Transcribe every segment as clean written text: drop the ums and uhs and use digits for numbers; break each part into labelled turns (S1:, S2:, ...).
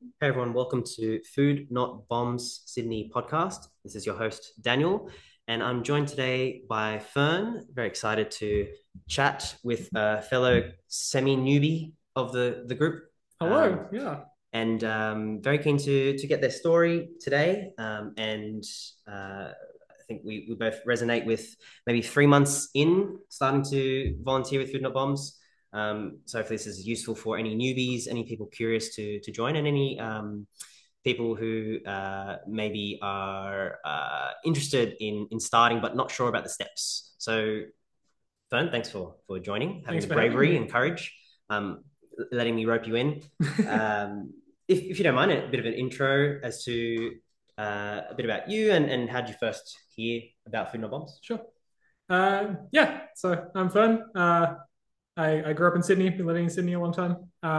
S1: Hey everyone, welcome to Food Not Bombs Sydney podcast. This is your host, Daniel, and I'm joined today by Fern. Very excited to chat with a fellow semi newbie of the group.
S2: Hello. Yeah.
S1: And Very keen to get their story today. I think we both resonate with maybe 3 months in starting to volunteer with Food Not Bombs. So hopefully this is useful for any newbies, any people curious to join, and any people who maybe are interested in starting but not sure about the steps. So Fern, thanks for joining, having
S2: Thanks
S1: the
S2: for having
S1: bravery
S2: me.
S1: and courage, um, letting me rope you in. Um, if you don't mind, a bit of an intro as to a bit about you and how did you first hear about Food Not Bombs?
S2: Sure. Yeah. So I'm Fern. I grew up in Sydney. Been living in Sydney a long time.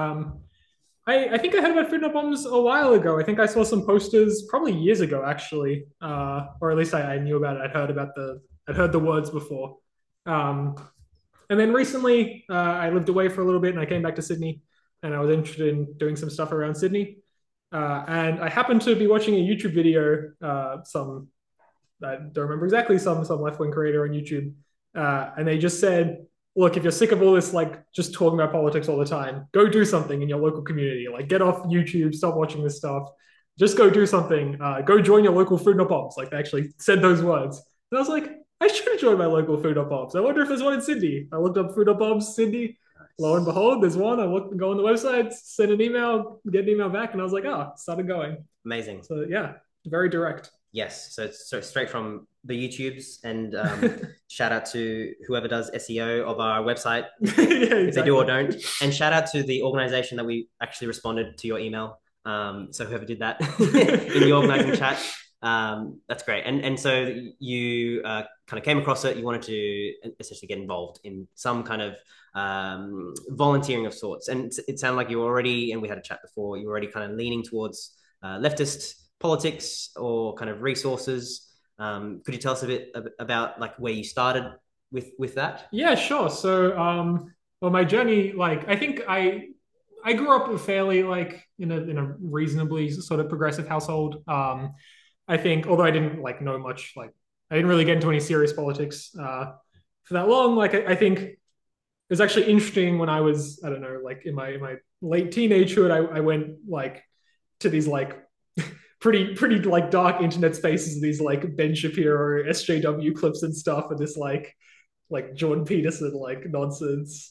S2: I think I heard about Food Not Bombs a while ago. I think I saw some posters probably years ago, actually, or at least I knew about it. I'd heard the words before. Um, and then recently, I lived away for a little bit, and I came back to Sydney, and I was interested in doing some stuff around Sydney. And I happened to be watching a YouTube video, some I don't remember exactly, some left wing creator on YouTube, and they just said, "Look, if you're sick of all this, like just talking about politics all the time, go do something in your local community. Like get off YouTube, stop watching this stuff, just go do something. Go join your local food not bombs." Like they actually said those words, and I was like, I should join my local food not bombs. I wonder if there's one in Sydney. I looked up food not bombs Sydney. Lo and behold, there's one. I look, go on the website, send an email, get an email back, and I was like, oh, started going.
S1: Amazing.
S2: So yeah, very direct.
S1: Yes, so straight from the YouTubes, and shout out to whoever does SEO of our website,
S2: Yeah,
S1: if they do or
S2: exactly.
S1: don't, and shout out to the organization that we actually responded to your email. So whoever did that in the organizing chat, that's great. And so you kind of came across it. You wanted to essentially get involved in some kind of volunteering of sorts, and it sounded like you were already, and we had a chat before, you were already kind of leaning towards leftist politics or kind of resources. Could you tell us a bit about like where you started with that?
S2: Yeah, sure. So, well, my journey, like, I think I grew up fairly like in a reasonably sort of progressive household. I think, although I didn't like know much, like, I didn't really get into any serious politics for that long. Like, I think it was actually interesting when I was, I don't know, like in my late teenagehood, I went like to these like pretty like dark internet spaces, these like Ben Shapiro, SJW clips and stuff, and this like Jordan Peterson like nonsense.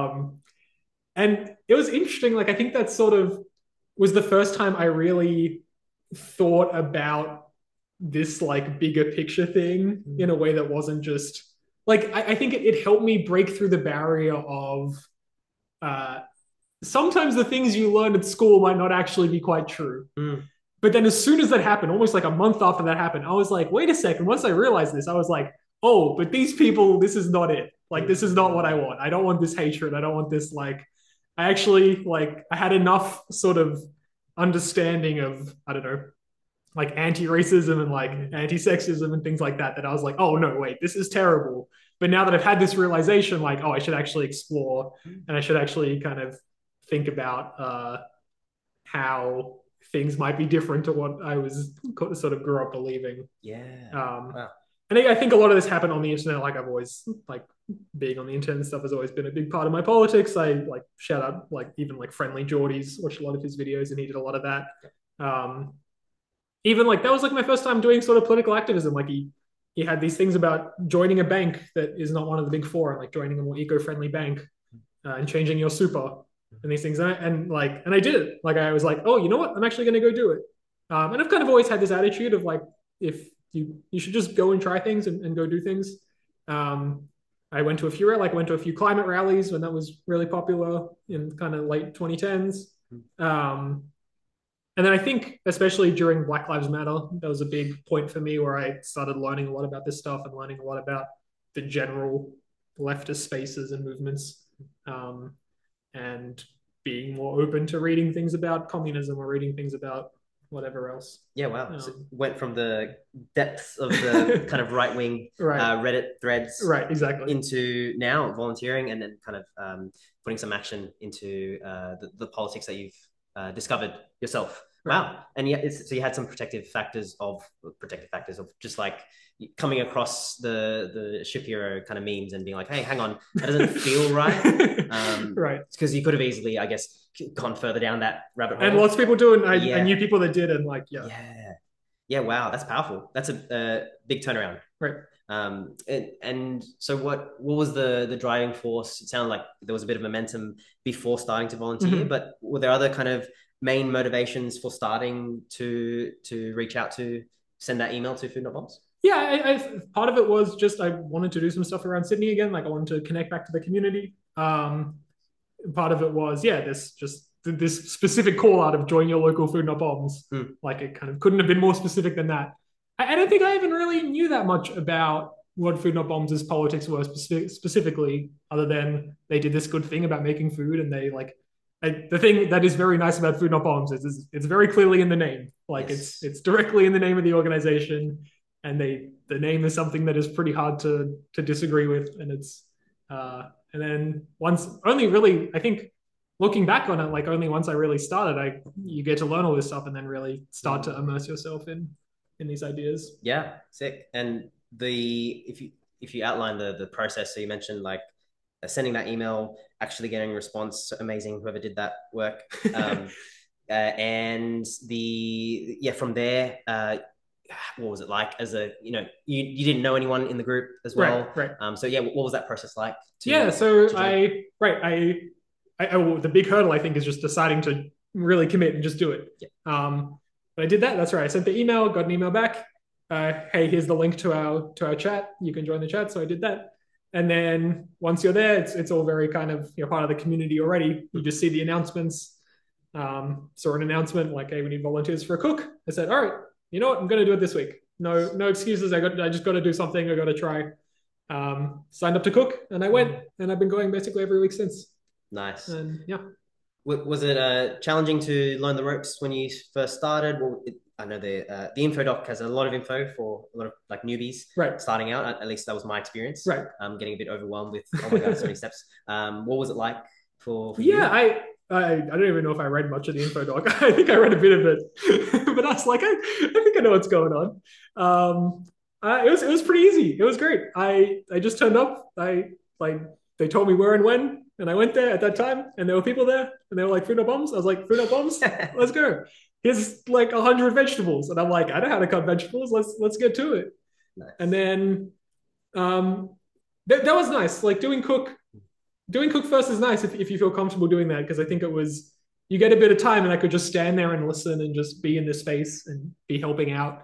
S2: And it was interesting. Like I think that sort of was the first time I really thought about this like bigger picture thing in a way that wasn't just like I think it helped me break through the barrier of uh, sometimes the things you learn at school might not actually be quite true.
S1: Mm.
S2: But then as soon as that happened, almost like a month after that happened, I was like, wait a second. Once I realized this, I was like, oh, but these people, this is not it. Like, this is not what I want. I don't want this hatred. I don't want this, like, I actually, like, I had enough sort of understanding of, I don't know, like anti-racism and like anti-sexism and things like that, that I was like, oh, no, wait, this is terrible. But now that I've had this realization, like, oh, I should actually explore and I should actually kind of think about how things might be different to what I was sort of grew up believing.
S1: Yeah.
S2: Um,
S1: Wow.
S2: and I think a lot of this happened on the internet. Like I've always like being on the internet and stuff has always been a big part of my politics. I like shout out like even like Friendly Geordies, watched a lot of his videos and he did a lot of that. Um, Even like that was like my first time doing sort of political activism. Like he had these things about joining a bank that is not one of the big four and like joining a more eco-friendly bank and changing your super and these things. And I did it. Like I was like, oh, you know what? I'm actually going to go do it. And I've kind of always had this attitude of like, if you should just go and try things and go do things. Um, I went to a few like I went to a few climate rallies when that was really popular in kind of late 2010s. Um, and then I think, especially during Black Lives Matter, that was a big point for me where I started learning a lot about this stuff and learning a lot about the general leftist spaces and movements. Um, and being more open to reading things about communism or reading things about whatever else.
S1: Yeah, wow. So
S2: Um,
S1: went from the depths of the kind of right wing
S2: right,
S1: Reddit threads
S2: right, exactly.
S1: into now volunteering and then kind of putting some action into the politics that you've discovered yourself.
S2: Right.
S1: Wow. And yeah, so you had some protective factors of just like coming across the Shift Hero kind of memes and being like, hey, hang on, that doesn't feel right.
S2: Right.
S1: Because you could have easily, I guess, gone further down that rabbit hole.
S2: And lots of people do, and I
S1: Yeah.
S2: knew people that did, and like, yeah.
S1: Yeah, wow, that's powerful. That's a big turnaround.
S2: Right.
S1: And so what was the driving force? It sounded like there was a bit of momentum before starting to volunteer, but were there other kind of main motivations for starting to reach out to send that email to Food Not Bombs?
S2: Yeah, part of it was just I wanted to do some stuff around Sydney again. Like I wanted to connect back to the community. Part of it was, yeah, this specific call out of join your local Food Not Bombs. Like it kind of couldn't have been more specific than that. I don't think I even really knew that much about what Food Not Bombs' politics were specifically, other than they did this good thing about making food, and they like the thing that is very nice about Food Not Bombs is it's very clearly in the name. Like
S1: Yes.
S2: it's directly in the name of the organization, and the name is something that is pretty hard to disagree with, and it's and then once only really I think looking back on it, like only once I really started, you get to learn all this stuff and then really start to immerse yourself in these ideas.
S1: Yeah, sick. And if you outline the process, so you mentioned like sending that email, actually getting a response, amazing, whoever did that work. And from there, what was it like as you didn't know anyone in the group as well?
S2: Right.
S1: So yeah, what was that process like?
S2: The big hurdle I think is just deciding to really commit and just do it.
S1: Yeah.
S2: But I did that. That's right. I sent the email, got an email back. Hey, here's the link to our chat. You can join the chat. So I did that. And then once you're there, it's all very kind of, you're part of the community already. You just see the announcements. Saw an announcement like, hey, we need volunteers for a cook. I said, all right, you know what? I'm going to do it this week. No excuses. I just got to do something. I got to try. Signed up to cook and I went, and I've been going basically every week since.
S1: Nice.
S2: And yeah.
S1: Was it challenging to learn the ropes when you first started? Well, I know the info doc has a lot of info for a lot of like newbies starting out. At least that was my experience.
S2: Right.
S1: Getting a bit overwhelmed with, oh my God, so many steps. What was it like for
S2: you?
S1: Yeah,
S2: I don't even know if I read much of the info doc. I think I read a bit of it, but I was like, I think I know what's going on. It was pretty easy. It was great. I just turned up. They told me where and when, and I went there at that time, and there were people there, and they were like, Food Not Bombs. I was like, Food Not Bombs, let's go. Here's like 100 vegetables, and I'm like, I know how to cut vegetables. Let's get to it.
S1: Nice.
S2: And then that was nice. Like doing cook first is nice if you feel comfortable doing that, because I think you get a bit of time, and I could just stand there and listen and just be in this space and be helping out.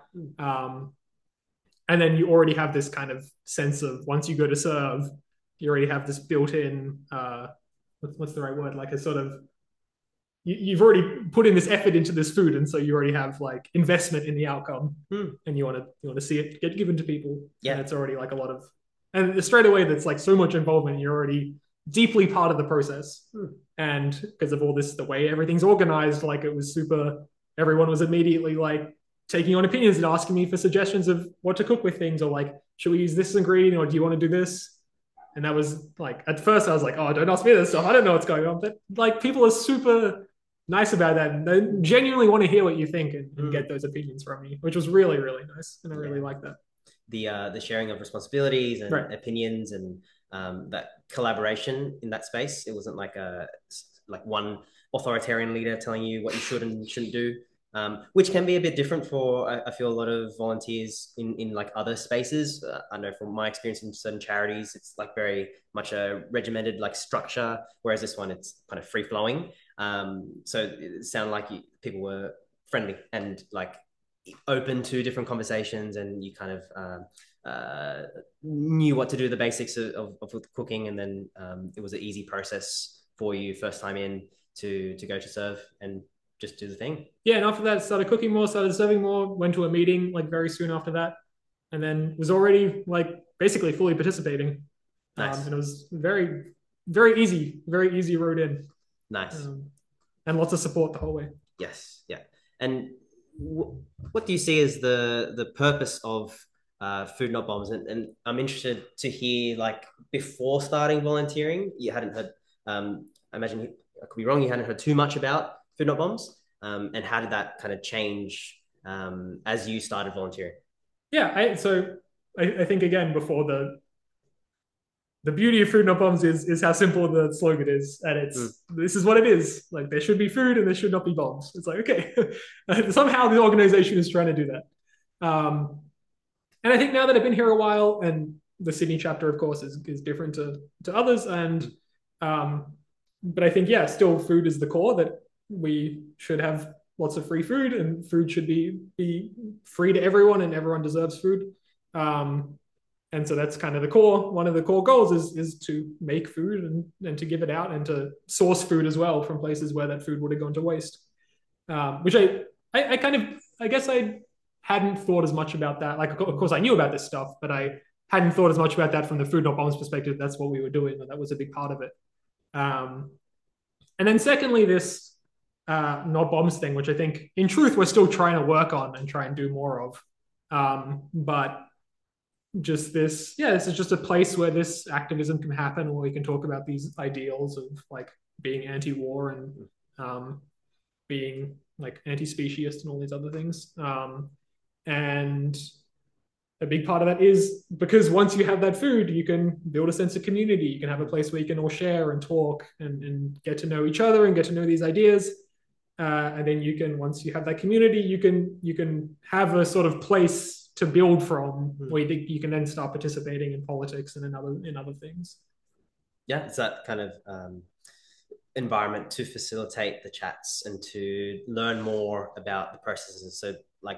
S2: And then you already have this kind of sense of, once you go to serve, you already have this built-in what's the right word, like a sort of you've already put in this effort into this food, and so you already have like investment in the outcome, and you want to see it get given to people. And it's already like a lot of, and straight away that's like so much involvement. You're already deeply part of the process, and because of all this, the way everything's organized, like it was super, everyone was immediately like taking on opinions and asking me for suggestions of what to cook with things, or like, should we use this ingredient, or do you want to do this? And that was like, at first I was like, oh, don't ask me this stuff, I don't know what's going on. But like, people are super nice about that, and they genuinely want to hear what you think and get those opinions from you, which was really, really nice, and I really like that.
S1: The sharing of responsibilities and opinions, and that collaboration in that space. It wasn't like one authoritarian leader telling you what you should and shouldn't do. Which can be a bit different for, I feel, a lot of volunteers in like other spaces. I know from my experience in certain charities, it's like very much a regimented like structure, whereas this one, it's kind of free flowing. So it sounded like people were friendly and like open to different conversations, and you kind of knew what to do, the basics of cooking, and then it was an easy process for you first time in to go to serve and just do the thing. Yeah,
S2: and after that, started cooking more, started serving more, went to a meeting like very soon after that, and then was already like basically fully participating.
S1: Nice.
S2: And it was very, very easy road in.
S1: Nice.
S2: And lots of support the whole way.
S1: Yes, yeah. And what do you see as the purpose of Food Not Bombs? And I'm interested to hear, like, before starting volunteering, you hadn't heard, I imagine I could be wrong, you hadn't heard too much about Food Not Bombs, and how did that kind of change as you started volunteering?
S2: Yeah, I think again before the beauty of Food Not Bombs is how simple the slogan is, and
S1: Mm.
S2: this is what it is. Like there should be food and there should not be bombs. It's like okay, somehow the organization is trying to do that. And I think now that I've been here a while, and the Sydney chapter, of course, is different to others, and but I think yeah, still food is the core that we should have lots of free food, and food should be free to everyone, and everyone deserves food. Um, and so that's kind of the core. One of the core goals is to make food and to give it out and to source food as well from places where that food would have gone to waste. Which I kind of I guess I hadn't thought as much about that. Like of course I knew about this stuff, but I hadn't thought as much about that from the Food Not Bombs perspective. That's what we were doing, and that was a big part of it. Um, and then secondly, this not bombs thing, which I think in truth we're still trying to work on and try and do more of. But just this, yeah, this is just a place where this activism can happen, where we can talk about these ideals of like being anti-war and being like anti-speciest and all these other things. And a big part of that is because once you have that food, you can build a sense of community. You can have a place where you can all share and talk and get to know each other and get to know these ideas. And then you can, once you have that community, you can have a sort of place to build from where you can then start participating in politics and in other things.
S1: Yeah, it's that kind of environment to facilitate the chats and to learn more about the processes. So like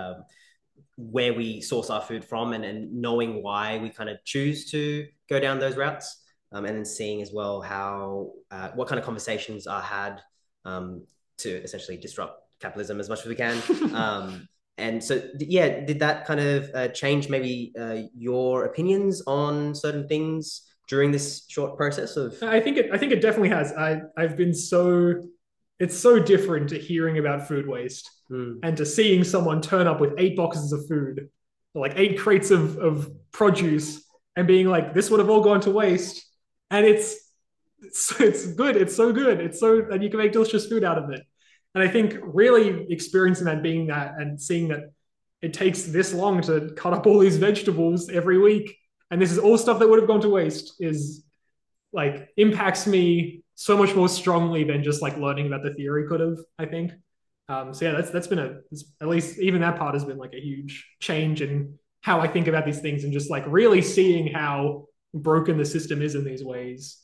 S1: where we source our food from, and knowing why we kind of choose to go down those routes, and then seeing as well how what kind of conversations are had to essentially disrupt capitalism as much as we can. And so, yeah, did that kind of change maybe your opinions on certain things during this short process of?
S2: I think it definitely has. I've been so it's so different to hearing about food waste and to seeing someone turn up with 8 boxes of food, like 8 crates of produce, and being like, this would have all gone to waste. And it's good. It's so good. It's so and you can make delicious food out of it. And I think really experiencing that, being that, and seeing that it takes this long to cut up all these vegetables every week, and this is all stuff that would have gone to waste, is like impacts me so much more strongly than just like learning about the theory could have, I think. So yeah, that's been at least even that part has been like a huge change in how I think about these things, and just like really seeing how broken the system is in these ways.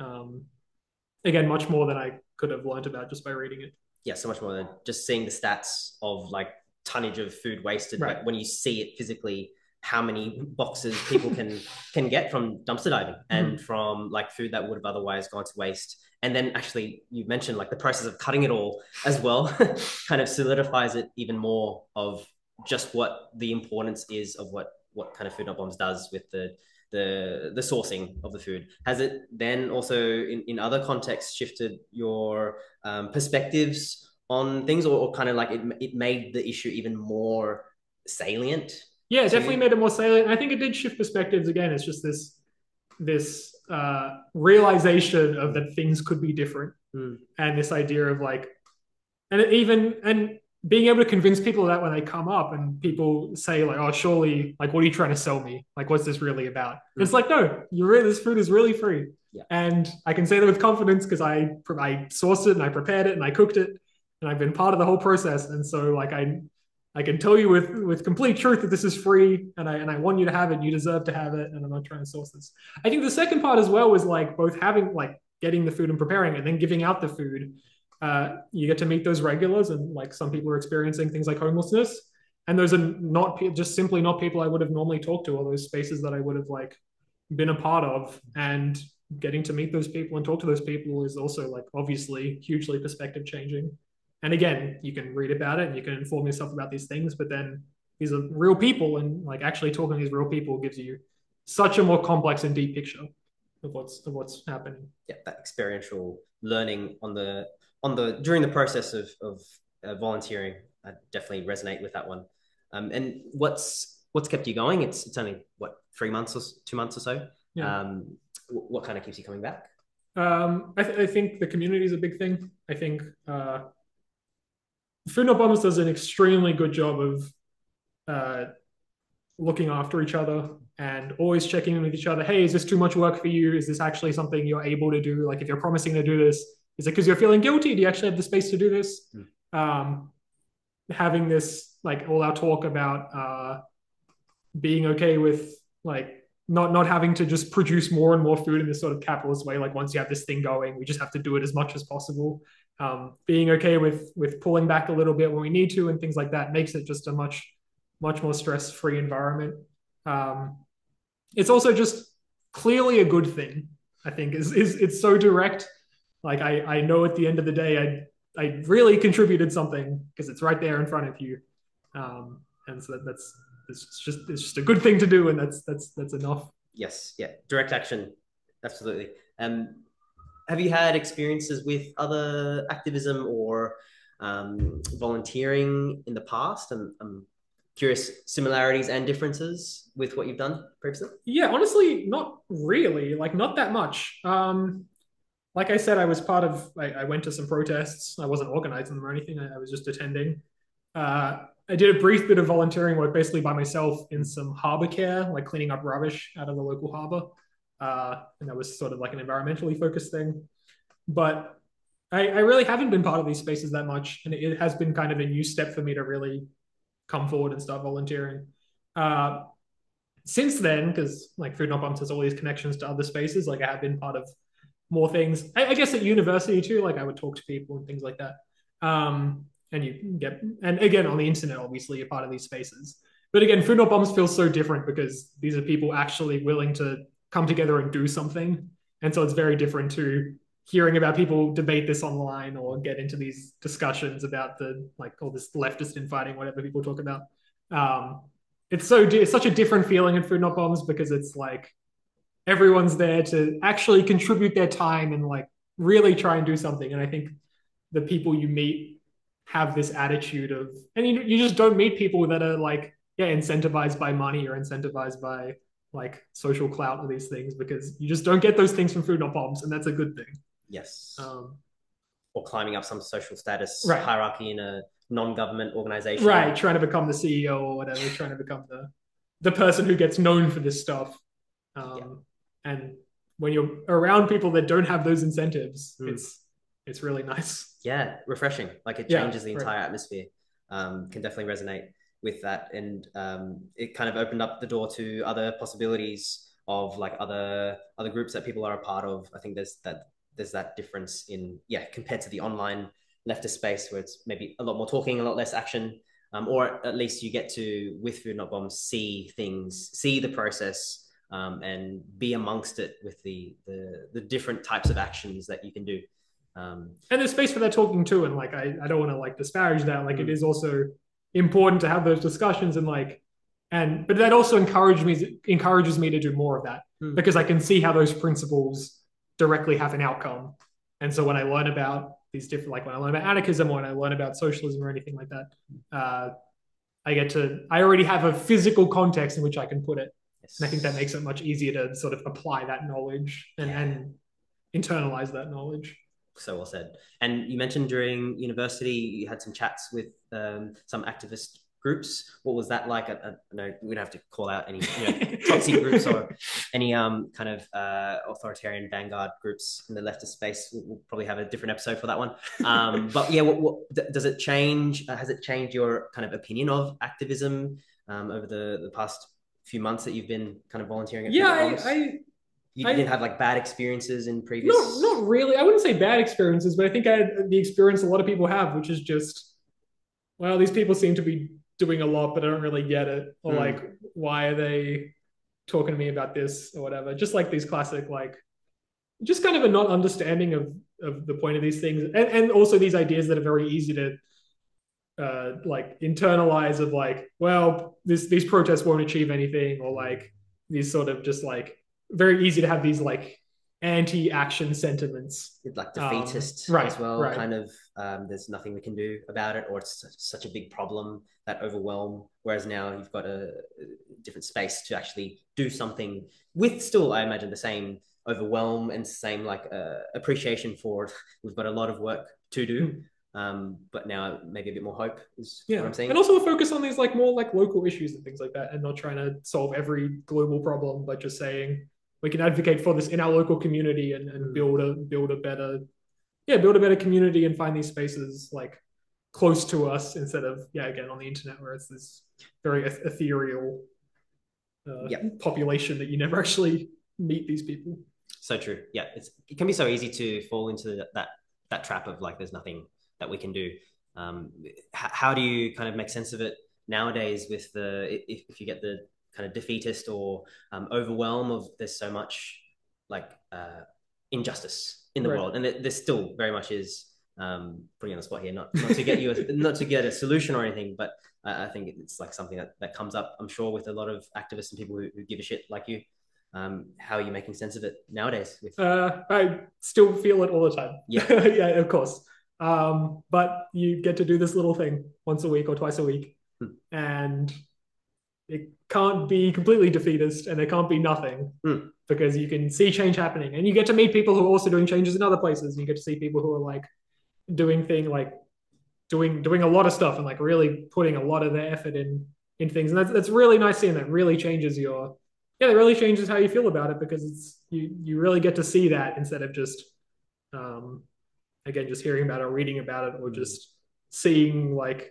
S2: Again, much more than I could have learned about just by reading it.
S1: Yeah, so much more than just seeing the stats of like tonnage of food wasted.
S2: Right.
S1: Like when you see it physically, how many boxes people can get from dumpster diving and from like food that would have otherwise gone to waste. And then actually you mentioned like the process of cutting it all as well kind of solidifies it even more of just what the importance is of what kind of Food Not Bombs does with the sourcing of the food. Has it then also in other contexts shifted your perspectives on things, or kind of like it made the issue even more salient?
S2: Yeah, it definitely made it more salient. I think it did shift perspectives again. It's just this realization of that things could be different, and this idea of like, and being able to convince people of that when they come up and people say like, oh, surely, like, what are you trying to sell me? Like, what's this really about? It's like, no, this food is really free.
S1: Yeah.
S2: And I can say that with confidence because I sourced it and I prepared it and I cooked it and I've been part of the whole process. And so like I can tell you with complete truth that this is free, and I want you to have it. You deserve to have it, and I'm not trying to source this. I think the second part as well was like both having like getting the food and preparing it, and then giving out the food. You get to meet those regulars, and like some people are experiencing things like homelessness, and those are not just simply not people I would have normally talked to, or those spaces that I would have like been a part of. And getting to meet those people and talk to those people is also like obviously hugely perspective changing. And again, you can read about it and you can inform yourself about these things, but then these are real people, and like actually talking to these real people gives you such a more complex and deep picture of what's happening.
S1: Yeah, that experiential learning during the process of volunteering, I definitely resonate with that one. And what's kept you going? It's only what 3 months or 2 months or so.
S2: Yeah.
S1: What kind of keeps you coming back?
S2: I think the community is a big thing. I think Food Not Bombs does an extremely good job of uh, looking after each other and always checking in with each other. Hey, is this too much work for you? Is this actually something you're able to do? Like, if you're promising to do this, is it because you're feeling guilty? Do you actually have the space to do this? Um, Having this, like, all our talk about being okay with, like, not having to just produce more and more food in this sort of capitalist way. Like, once you have this thing going, we just have to do it as much as possible. Being okay with pulling back a little bit when we need to and things like that makes it just a much more stress-free environment. Um, it's also just clearly a good thing. I think is it's so direct. Like, I know at the end of the day, I really contributed something because it's right there in front of you, and so that's it's just a good thing to do, and that's enough.
S1: Yes, yeah, direct action, absolutely. Have you had experiences with other activism or volunteering in the past? I'm curious similarities and differences with what you've done previously.
S2: Yeah, honestly, not really. Like, not that much. Like I said, I was part of. I went to some protests. I wasn't organizing them or anything. I was just attending. I did a brief bit of volunteering work, basically by myself, in some harbor care, like cleaning up rubbish out of the local harbor. And that was sort of like an environmentally focused thing. But I really haven't been part of these spaces that much, and it has been kind of a new step for me to really come forward and start volunteering. Uh, since then, because like Food Not Bombs has all these connections to other spaces, like I have been part of more things. I guess at university too, like I would talk to people and things like that. And you get, and again on the internet, obviously you're part of these spaces. But again, Food Not Bombs feels so different because these are people actually willing to come together and do something. And so it's very different to hearing about people debate this online or get into these discussions about the like all this leftist infighting, whatever people talk about. Um, it's such a different feeling in Food Not Bombs because it's like everyone's there to actually contribute their time and like really try and do something. And I think the people you meet have this attitude of, and you just don't meet people that are like, yeah, incentivized by money or incentivized by like social clout or these things because you just don't get those things from Food Not Bombs, and that's a good thing.
S1: Yes. Or climbing up some social status
S2: Right.
S1: hierarchy in a non-government organization.
S2: Right, trying to become the CEO or whatever, trying to become the person who gets known for this stuff. And when you're around people that don't have those incentives, it's really nice.
S1: Yeah, refreshing. Like it changes the entire atmosphere. Can definitely resonate with that, and it kind of opened up the door to other possibilities of like other groups that people are a part of. I think there's that difference in compared to the online leftist space where it's maybe a lot more talking, a lot less action, or at least you get to with Food Not Bombs see things, see the process, and be amongst it with the different types of actions that you can do.
S2: And there's space for that talking too, and like I don't want to like disparage that. Like it is also important to have those discussions and like but that also encourages me to do more of that because I can see how those principles directly have an outcome. And so when I learn about these different, like when I learn about anarchism or when I learn about socialism or anything like that, I already have a physical context in which I can put it. Yes. And I think that makes it much easier to sort of apply that knowledge and internalize that knowledge.
S1: So well said. And you mentioned during university you had some chats with some activist groups. What was that like? I know we don't have to call out any toxic groups or any kind of authoritarian vanguard groups in the leftist space. We'll probably have a different episode for that one. But yeah, what does it change? Has it changed your kind of opinion of activism over the past few months that you've been kind of volunteering at You didn't have like bad experiences in previous?
S2: Not really. I wouldn't say bad experiences, but I think I had the experience a lot of people have, which is just, well, these people seem to be doing a lot, but I don't really get it. Or like, why are they talking to me about this or whatever? Just like these classic, like, just kind of a not understanding of the point of these things. And also these ideas that are very easy to like internalize of like, well, these protests won't achieve anything, or like these sort of just like, very easy to have these like anti-action sentiments,
S1: like defeatist as well. Kind of there's nothing we can do about it, or it's such a big problem that overwhelm. Whereas now you've got a different space to actually do something with still, I imagine, the same overwhelm and same like appreciation for it. We've got a lot of work to do. but now maybe a bit more hope is
S2: Yeah,
S1: what I'm saying.
S2: and also a focus on these like more like local issues and things like that, and not trying to solve every global problem, but just saying we can advocate for this in our local community and build a better build a better community and find these spaces like close to us instead of again on the internet where it's this very ethereal population that you never actually meet these people.
S1: So true. Yeah, it can be so easy to fall into that trap of like there's nothing that we can do. How do you kind of make sense of it nowadays with if you get the kind of defeatist or overwhelm of there's so much like injustice in the world, and there still very much is. Putting on the spot here, not to get not to get a solution or anything, but I think it's like something that comes up, I'm sure, with a lot of activists and people who give a shit like you. How are you making sense of it nowadays?
S2: I still feel it all the time.
S1: Yeah,
S2: yeah, of course. But you get to do this little thing once a week or twice a week, and it can't be completely defeatist, and there can't be nothing because you can see change happening, and you get to meet people who are also doing changes in other places. And you get to see people who are like doing a lot of stuff and like really putting a lot of their effort in things, and that's really nice seeing. That really changes it really changes how you feel about it, because it's you really get to see that instead of just again just hearing about it or reading about it or just seeing like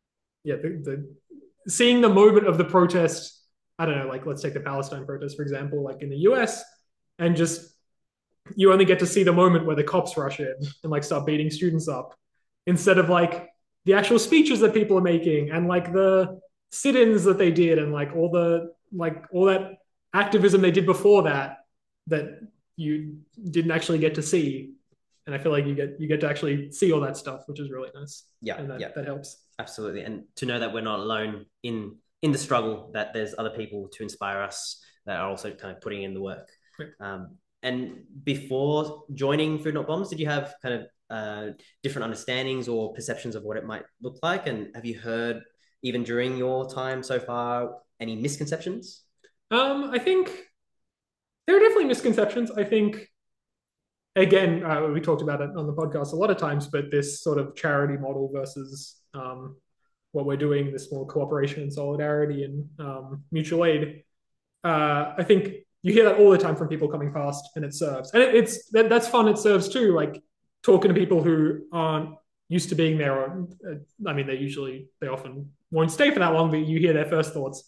S2: seeing the moment of the protest. I don't know, like let's take the Palestine protest for example, like in the US, and just you only get to see the moment where the cops rush in and like start beating students up, instead of like the actual speeches that people are making and like the sit-ins that they did and like all that activism they did before that you didn't actually get to see. And I feel like you get to actually see all that stuff, which is really nice.
S1: Yeah,
S2: and that helps.
S1: Absolutely, and to know that we're not alone in the struggle, that there's other people to inspire us that are also kind of putting in the work.
S2: Right.
S1: And before joining Food Not Bombs, did you have kind of different understandings or perceptions of what it might look like? And have you heard, even during your time so far, any misconceptions?
S2: I think there are definitely misconceptions. I think, again, we talked about it on the podcast a lot of times, but this sort of charity model versus what we're doing, this more cooperation and solidarity and mutual aid. I think you hear that all the time from people coming past, and it serves. And that's fun. It serves too, like talking to people who aren't used to being there. Or, I mean, they often won't stay for that long, but you hear their first thoughts.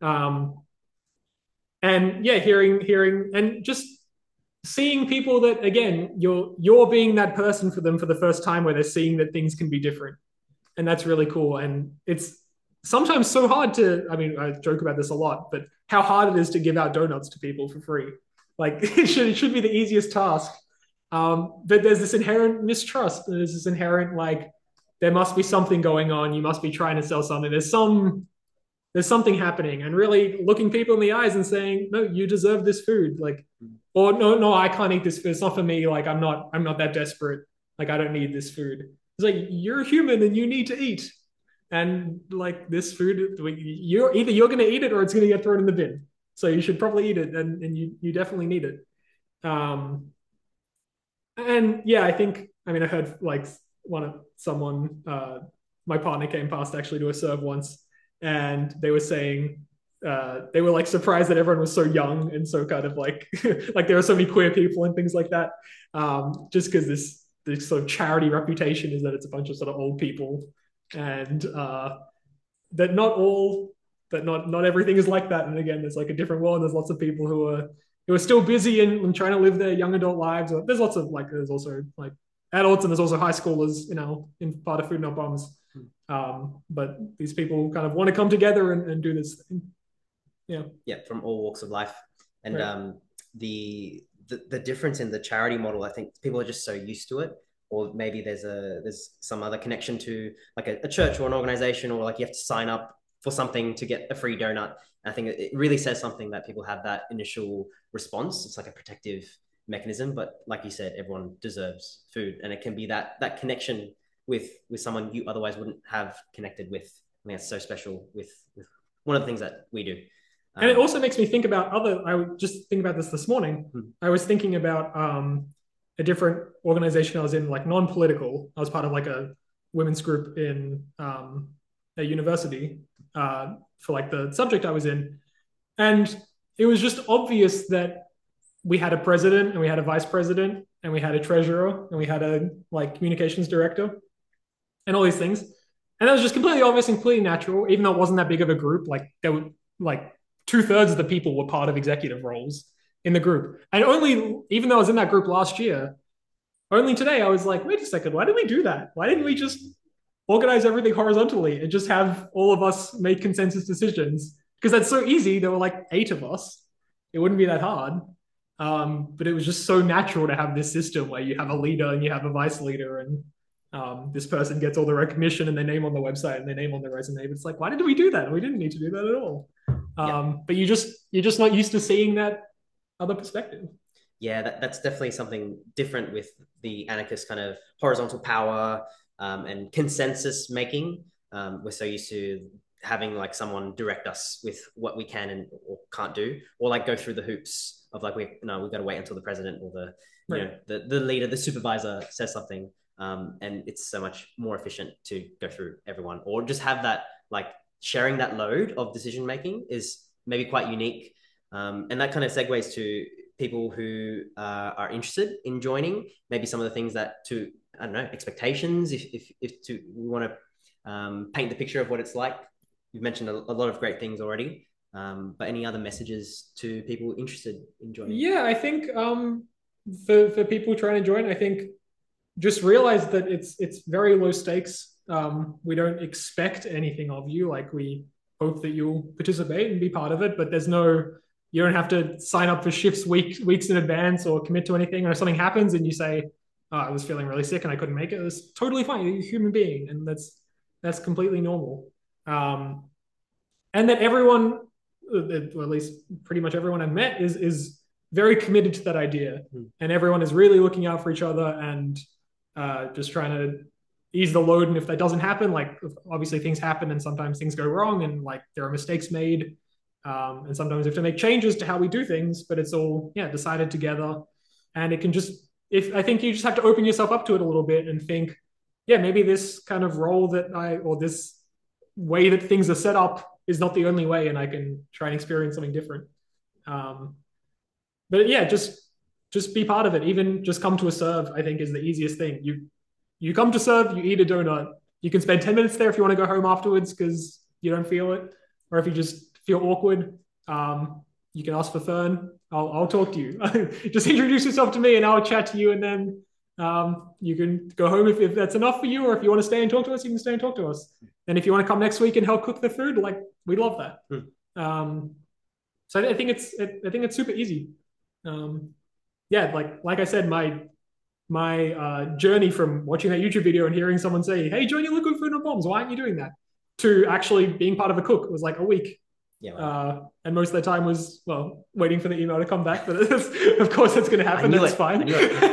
S2: And yeah, hearing and just seeing people that, again, you're being that person for them for the first time, where they're seeing that things can be different. And that's really cool. And it's sometimes so hard to, I mean, I joke about this a lot, but how hard it is to give out donuts to people for free. Like it should be the easiest task. But there's this inherent mistrust. There's this inherent, like, there must be something going on. You must be trying to sell something. There's something happening, and really looking people in the eyes and saying, no, you deserve this food. Like, or no, I can't eat this food. It's not for me. Like, I'm not that desperate. Like, I don't need this food. It's like, you're a human and you need to eat. And like this food, you're going to eat it or it's going to get thrown in the bin. So you should probably eat it, and you definitely need it. And yeah, I think, I mean, I heard like my partner came past actually to a serve once, and they were saying they were like surprised that everyone was so young and so kind of like like there were so many queer people and things like that. Just because this sort of charity reputation is that it's a bunch of sort of old people, and that not everything is like that. And again, there's like a different world. There's lots of people who are still busy and trying to live their young adult lives. There's lots of like, there's also like adults, and there's also high schoolers, in part of Food Not Bombs. But these people kind of want to come together and do this thing.
S1: Yeah, from all walks of life. And right. The difference in the charity model, I think people are just so used to it, or maybe there's some other connection to like a church or an organization, or like you have to sign up for something to get a free donut. I think it really says something that people have that initial response. It's like a protective mechanism, but like you said, everyone deserves food, and it can be that connection with someone you otherwise wouldn't have connected with. I think that's so special with one of the things that we do.
S2: And it also makes me think about I was just thinking about this morning. I was thinking about a different organization I was in, like non-political. I was part of like a women's group in a university for like the subject I was in, and it was just obvious that we had a president and we had a vice president and we had a treasurer and we had a like communications director and all these things. And that was just completely obvious and completely natural, even though it wasn't that big of a group. Like there were like 2/3 of the people were part of executive roles in the group. And only, even though I was in that group last year, only today I was like, wait a second, why did we do that? Why didn't we just organize everything horizontally and just have all of us make consensus decisions? Because that's so easy. There were like 8 of us. It wouldn't be that hard. But it was just so natural to have this system where you have a leader and you have a vice leader, and this person gets all the recognition and their name on the website and their name on the resume. But it's like, why did we do that? We didn't need to do that at all. But you're just not used to seeing that other perspective.
S1: Yeah, that's definitely something different with the anarchist kind of horizontal power and consensus making. We're so used to having like someone direct us with what we can and or can't do, or like go through the hoops of like we've got to wait until the president or the leader, the supervisor says something, and it's so much more efficient to go through everyone, or just have that like sharing that load of decision making is maybe quite unique, and that kind of segues to people who are interested in joining. Maybe some of the things that to I don't know expectations if we want to paint the picture of what it's like. You've mentioned a lot of great things already, but any other messages to people interested in joining?
S2: Yeah, I think for people trying to join, I think just realize that it's very low stakes. We don't expect anything of you. Like we hope that you'll participate and be part of it, but you don't have to sign up for shifts weeks in advance or commit to anything. Or if something happens and you say, oh, I was feeling really sick and I couldn't make it, it's totally fine. You're a human being, and that's completely normal. And that everyone, or at least pretty much everyone I've met, is very committed to that idea, and everyone is really looking out for each other and just trying to ease the load. And if that doesn't happen, like obviously things happen and sometimes things go wrong and like there are mistakes made, and sometimes we have to make changes to how we do things, but it's all decided together. And it can just, I think you just have to open yourself up to it a little bit and think, maybe this kind of role or this way that things are set up is not the only way, and I can try and experience something different. But just be part of it. Even just come to a serve, I think, is the easiest thing. You come to serve, you eat a donut. You can spend 10 minutes there if you want to go home afterwards because you don't feel it, or if you just feel awkward, you can ask for Fern. I'll talk to you. Just introduce yourself to me and I'll chat to you, and then you can go home if that's enough for you, or if you want to stay and talk to us, you can stay and talk to us. And if you want to come next week and help cook the food, like we'd love that. So I think it's super easy. Like I said, my journey from watching that YouTube video and hearing someone say, "Hey, join your local Food Not Bombs. Why aren't you doing that?" to actually being part of a cook was like a week.
S1: Yeah, wow.
S2: And most of the time was waiting for the email to come back. But of course, it's going to happen. That's fine.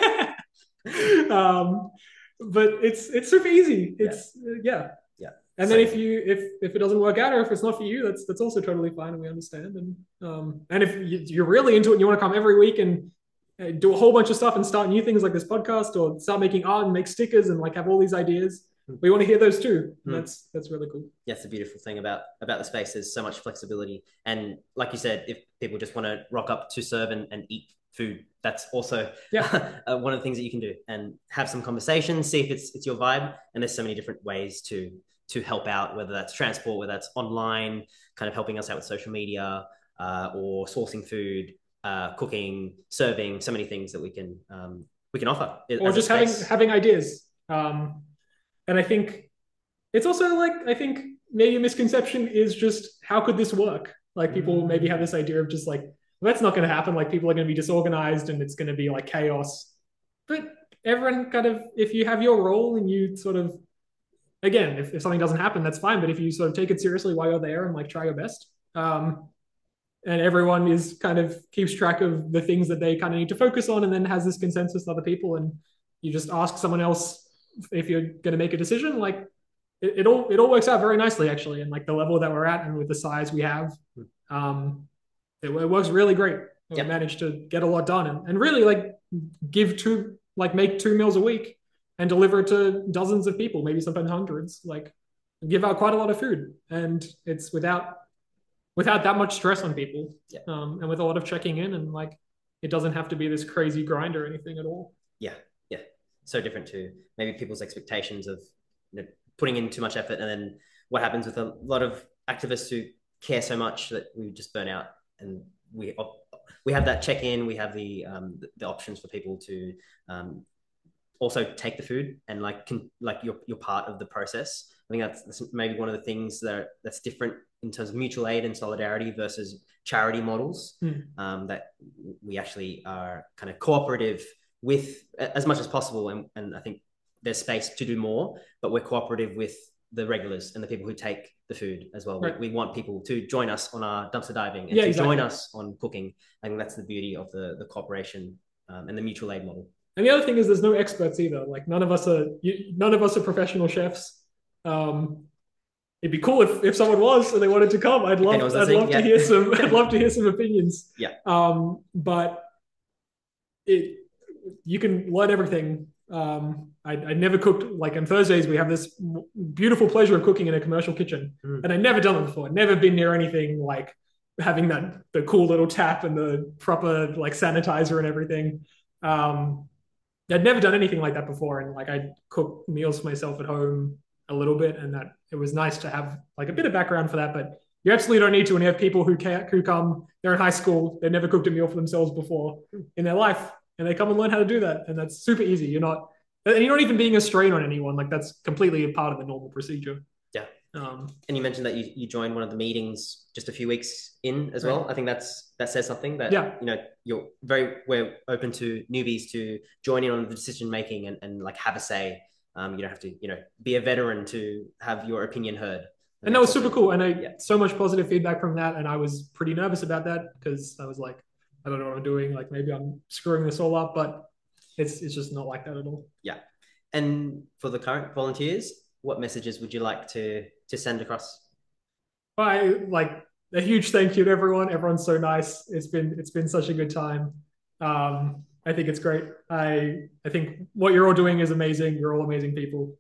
S2: But it's super easy. It's yeah. And then if it doesn't work out, or if it's not for you, that's also totally fine, and we understand. And if you're really into it and you want to come every week and do a whole bunch of stuff and start new things like this podcast, or start making art and make stickers and like have all these ideas, we want to hear those too. That's really cool.
S1: Yeah, it's the beautiful thing about the space. There's so much flexibility, and like you said, if people just want to rock up to serve and eat food, that's also one of the things that you can do, and have some conversations, see if it's your vibe. And there's so many different ways to help out, whether that's transport, whether that's online, kind of helping us out with social media, or sourcing food, cooking, serving, so many things that we can offer.
S2: Or just having ideas. And I think it's also like, I think maybe a misconception is just, how could this work? Like people maybe have this idea of just like, well, that's not going to happen. Like people are going to be disorganized and it's going to be like chaos. But everyone kind of, if you have your role and you sort of, again, if something doesn't happen, that's fine. But if you sort of take it seriously while you're there and like try your best, and everyone is kind of keeps track of the things that they kind of need to focus on, and then has this consensus with other people, and you just ask someone else if you're going to make a decision, like it all works out very nicely, actually. And like the level that we're at and with the size we have, it works really great. We managed to get a lot done, and really like make 2 meals a week. and deliver it to dozens of people, maybe sometimes hundreds. Like give out quite a lot of food, and it's without that much stress on people,
S1: Yeah.
S2: and with a lot of checking in, and like it doesn't have to be this crazy grind or anything at all.
S1: Yeah, yeah. So different to maybe people's expectations of putting in too much effort, and then what happens with a lot of activists who care so much that we just burn out. And we have that check in. We have the options for people to also take the food and like you're part of the process. I think that's maybe one of the things that's different in terms of mutual aid and solidarity versus charity models. That we actually are kind of cooperative with as much as possible, and I think there's space to do more, but we're cooperative with the regulars and the people who take the food as well. Right. We want people to join us on our dumpster diving and to join us on cooking. I think that's the beauty of the cooperation and the mutual aid model.
S2: And the other thing is there's no experts either. Like none of us are professional chefs. It'd be cool if someone was and they wanted to come. I'd love to hear some. I'd love to hear some opinions.
S1: Yeah.
S2: But you can learn everything. I never cooked, like on Thursdays we have this beautiful pleasure of cooking in a commercial kitchen, and I'd never done it before. Never been near anything like having the cool little tap and the proper like sanitizer and everything. I'd never done anything like that before, and like I cook meals for myself at home a little bit, and that it was nice to have like a bit of background for that. But you absolutely don't need to when you have people who come, they're in high school, they've never cooked a meal for themselves before in their life, and they come and learn how to do that, and that's super easy. You're not even being a strain on anyone. Like that's completely a part of the normal procedure.
S1: Yeah. And you mentioned that you joined one of the meetings just a few weeks in as well. I think that says something that, we're open to newbies to join in on the decision making and like have a say. You don't have to, be a veteran to have your opinion heard.
S2: And that was super cool. And so much positive feedback from that. And I was pretty nervous about that because I was like, I don't know what I'm doing. Like maybe I'm screwing this all up, but it's just not like that at all.
S1: Yeah. And for the current volunteers, what messages would you like to send across?
S2: I like a huge thank you to everyone. Everyone's so nice. It's been such a good time. I think it's great. I think what you're all doing is amazing. You're all amazing people.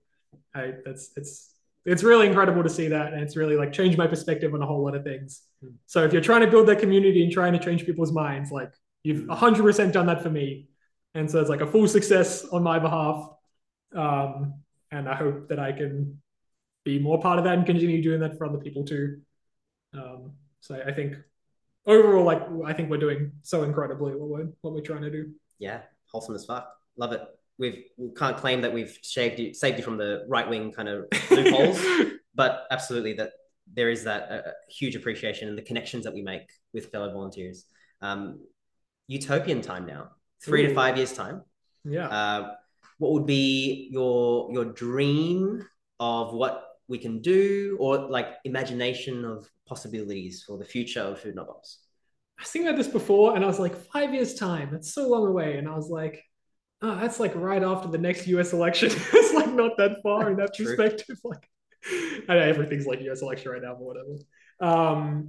S2: It's really incredible to see that, and it's really like changed my perspective on a whole lot of things. So if you're trying to build that community and trying to change people's minds, like you've 100% done that for me, and so it's like a full success on my behalf. And I hope that I can be more part of that and continue doing that for other people too. So I think overall, like I think we're doing so incredibly what we're trying to do.
S1: Yeah, wholesome as fuck. Love it. We can't claim that we've saved you from the right wing kind of loopholes, but absolutely that there is that huge appreciation and the connections that we make with fellow volunteers. Utopian time now, 3 to 5 years time.
S2: Yeah.
S1: What would be your dream of what we can do, or like imagination of possibilities for the future of Food Not Bombs?
S2: I was thinking about this before, and I was like, 5 years time, that's so long away. And I was like, oh, that's like right after the next US election. It's like not that far in that perspective. Like, I know everything's like US election right now, but whatever.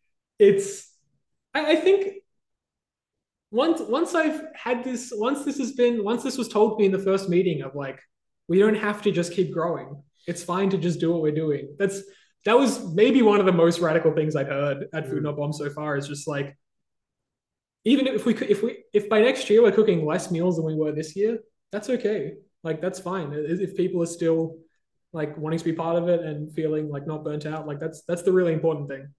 S2: I think once this was told to me in the first meeting of like, we don't have to just keep growing. It's fine to just do what we're doing. That was maybe one of the most radical things I've heard at Food Not Bombs so far, is just like, even if by next year we're cooking less meals than we were this year, that's okay. Like that's fine. If people are still like wanting to be part of it and feeling like not burnt out, like that's the really important thing.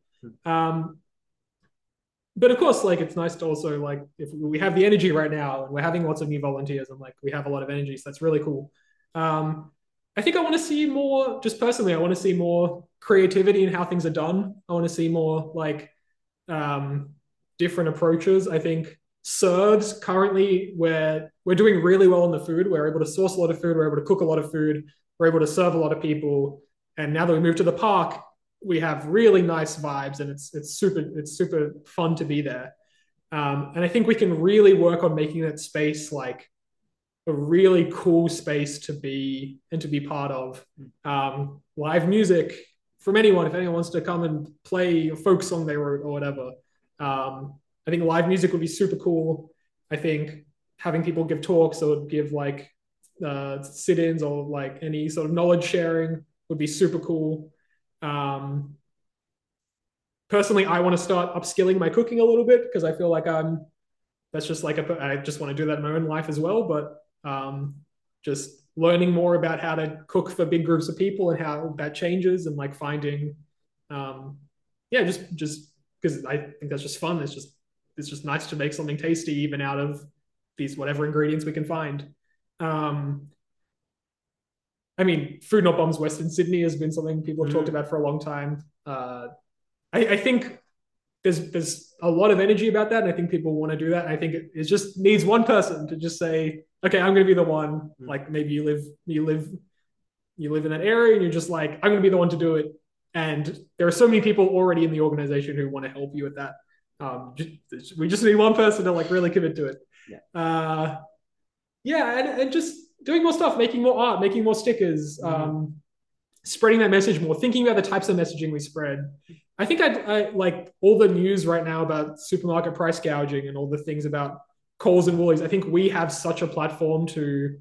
S2: But of course, like it's nice to also like, if we have the energy right now and we're having lots of new volunteers and like we have a lot of energy, so that's really cool. I think I want to see more, just personally, I want to see more creativity in how things are done. I want to see more like different approaches. I think serves currently we're doing really well in the food. We're able to source a lot of food. We're able to cook a lot of food. We're able to serve a lot of people. And now that we moved to the park, we have really nice vibes, and it's super fun to be there. And I think we can really work on making that space like a really cool space to be part of. Live music from anyone, if anyone wants to come and play a folk song they wrote or whatever. I think live music would be super cool. I think having people give talks or give like sit-ins or like any sort of knowledge sharing would be super cool. Um, Personally, I want to start upskilling my cooking a little bit because I feel like that's just like I just want to do that in my own life as well. But just learning more about how to cook for big groups of people and how that changes and like finding, yeah, just because I think that's just fun. It's just nice to make something tasty even out of these whatever ingredients we can find. Um, I mean, Food Not Bombs Western Sydney has been something people have talked about for a long time. I think there's a lot of energy about that, and I think people want to do that. And I think it just needs one person to just say, okay, I'm going to be the one. Like maybe you live in that area, and you're just like, I'm going to be the one to do it. And there are so many people already in the organization who want to help you with that. We just need one person to like really commit to it. Yeah, and just doing more stuff, making more art, making more stickers, spreading that message more, thinking about the types of messaging we spread. I think I like all the news right now about supermarket price gouging and all the things about Coles and Woolies. I think we have such a platform to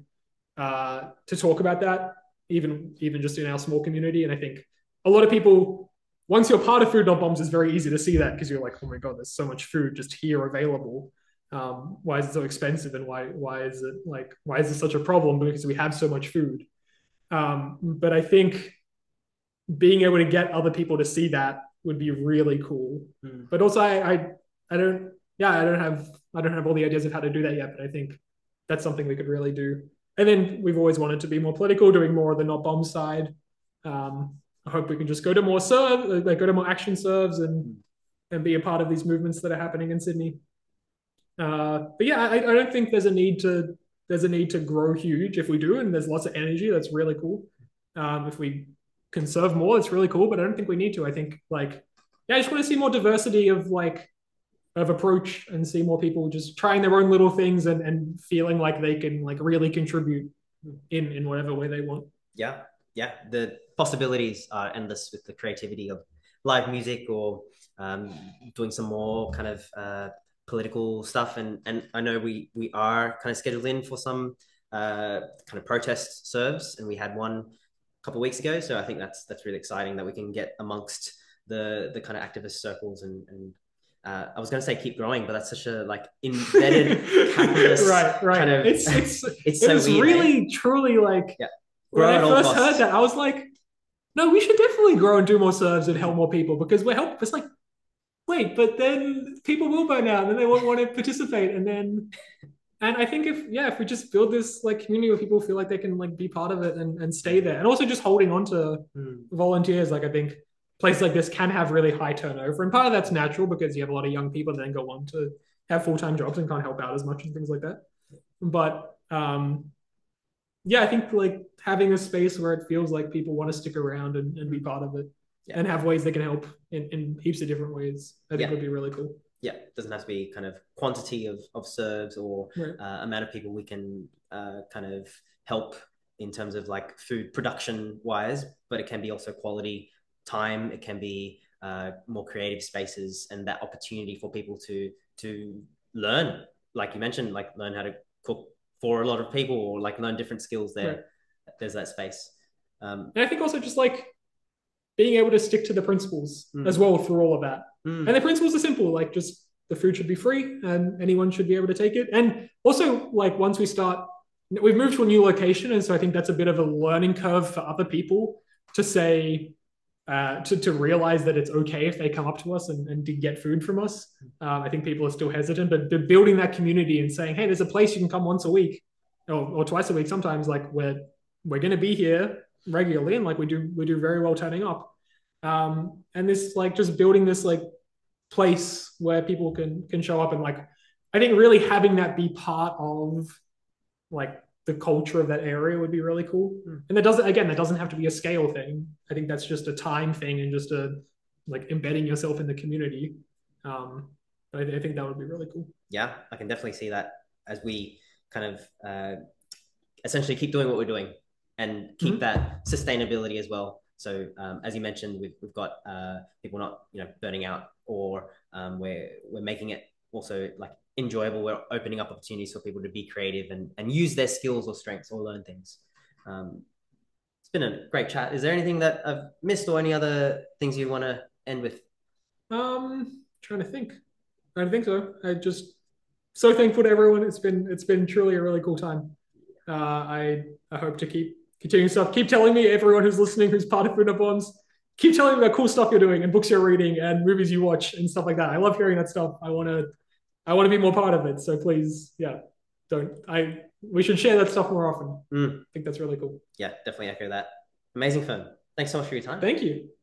S2: talk about that, even just in our small community. And I think a lot of people, once you're part of Food Not Bombs, it's very easy to see that because you're like, oh my god, there's so much food just here available. Why is it so expensive, and why is this such a problem? Because we have so much food. But I think being able to get other people to see that would be really cool. But also, I don't have all the ideas of how to do that yet. But I think that's something we could really do. And then we've always wanted to be more political, doing more of the Not Bomb side. I hope we can just go to more action serves and be a part of these movements that are happening in Sydney. But yeah, I don't think there's a need to grow huge. If we do, and there's lots of energy, that's really cool. If we conserve more, it's really cool. But I don't think we need to. I think I just want to see more diversity of approach and see more people just trying their own little things and feeling like they can like really contribute in whatever way they want.
S1: Yeah, the possibilities are endless with the creativity of live music or doing some more kind of political stuff. And I know we are kind of scheduled in for some kind of protest serves, and we had one a couple of weeks ago. So I think that's really exciting that we can get amongst the kind of activist circles and I was going to say keep growing, but that's such a like embedded capitalist
S2: right.
S1: kind of.
S2: It's
S1: so
S2: was
S1: weird,
S2: really truly like when
S1: grow
S2: I
S1: at all
S2: first
S1: costs.
S2: heard that, I was like, no, we should definitely grow and do more serves and help more people because we're help. It's like, wait, but then people will burn out and then they won't want to participate, and I think if we just build this like community where people feel like they can like be part of it and stay there, and also just holding on to volunteers, like I think places like this can have really high turnover, and part of that's natural because you have a lot of young people that then go on to have full-time jobs and can't help out as much and things like that. But yeah, I think like having a space where it feels like people want to stick around and be part of it and have ways they can help in heaps of different ways, I think would be really cool.
S1: Yeah, it doesn't have to be kind of quantity of serves or amount of people we can kind of help in terms of like food production wise, but it can be also quality time. It can be more creative spaces and that opportunity for people to learn, like you mentioned, like learn how to cook for a lot of people or like learn different skills there. There's that space.
S2: And I think also just like being able to stick to the principles as well through all of that. And the principles are simple, like just the food should be free and anyone should be able to take it. And also like once we've moved to a new location. And so I think that's a bit of a learning curve for other people to say, to realize that it's okay if they come up to us and to get food from us. I think people are still hesitant, but building that community and saying, hey, there's a place you can come once a week or twice a week. Sometimes like we're going to be here regularly and like we do very well turning up. And this like just building this like place where people can show up and like, I think really having that be part of like the culture of that area would be really cool. And that doesn't have to be a scale thing. I think that's just a time thing and just a like embedding yourself in the community. But I think that would be really cool.
S1: Yeah, I can definitely see that as we kind of essentially keep doing what we're doing and keep that sustainability as well. So as you mentioned, we've got people not burning out, or we're making it also like enjoyable. We're opening up opportunities for people to be creative and use their skills or strengths or learn things. It's been a great chat. Is there anything that I've missed or any other things you want to end with?
S2: Trying to think. I don't think so. I just so thankful to everyone. It's been truly a really cool time. I hope to keep continuing stuff. Keep telling me, everyone who's listening, who's part of Food Not Bombs, keep telling me about cool stuff you're doing and books you're reading and movies you watch and stuff like that. I love hearing that stuff. I want to be more part of it. So please, yeah, don't. We should share that stuff more often. I think that's really cool.
S1: Yeah, definitely echo that. Amazing film. Thanks so much for your time.
S2: Thank you.